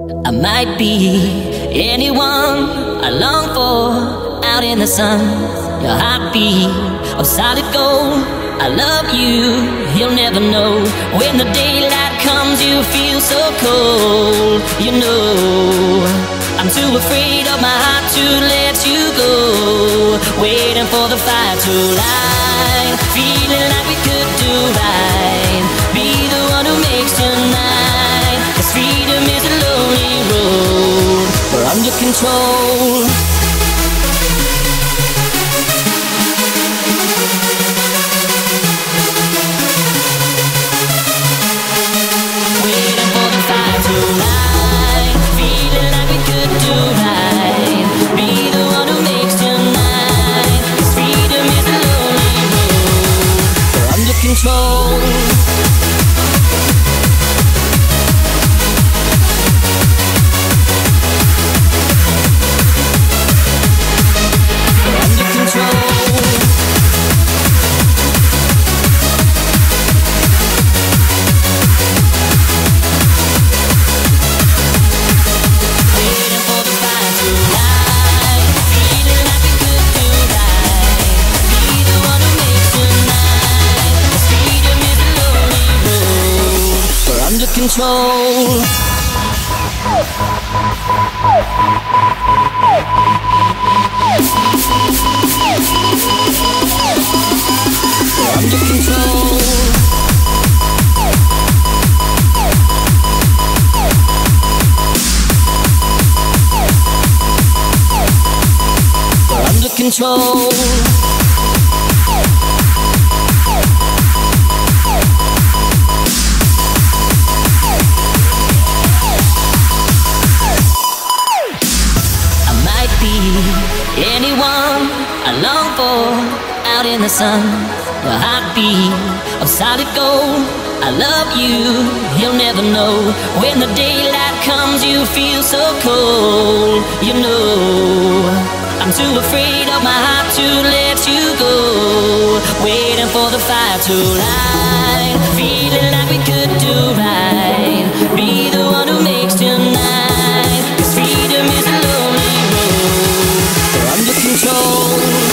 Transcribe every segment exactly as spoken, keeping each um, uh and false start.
I might be anyone I long for out in the sun. Your heartbeat of solid gold. I love you, you'll never know. When the daylight comes you feel so cold. You know I'm too afraid of my heart to let you go. Waiting for the fire to light, feeling like we could do right. Be the one who makes tonight. 'Cause freedom is a lonely road. We're under control. Waiting for the fire to light, feeling like we could do right. Be the one who makes tonight. 'Cause freedom is a lonely road. We're under control. Control. Under control. Under control. Anyone I long for out in the sun. Your heartbeat of solid gold. I love you, you'll never know. When the daylight comes you feel so cold. You know I'm too afraid of my heart to let you go. Waiting for the fire to light, feeling like we could do right. Be the one who makes tonight. 'Cause freedom is a lonely road. We're under control.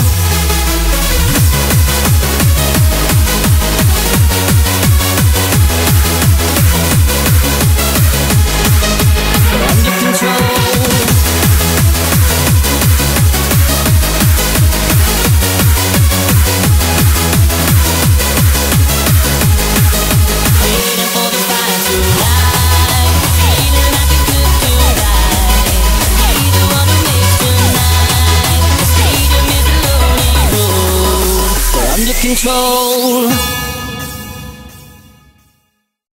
We're under control. Waiting for the fire to light, feeling like we could do right. Be the one who makes tonight. 'Cause freedom is a lonely road. We're under control.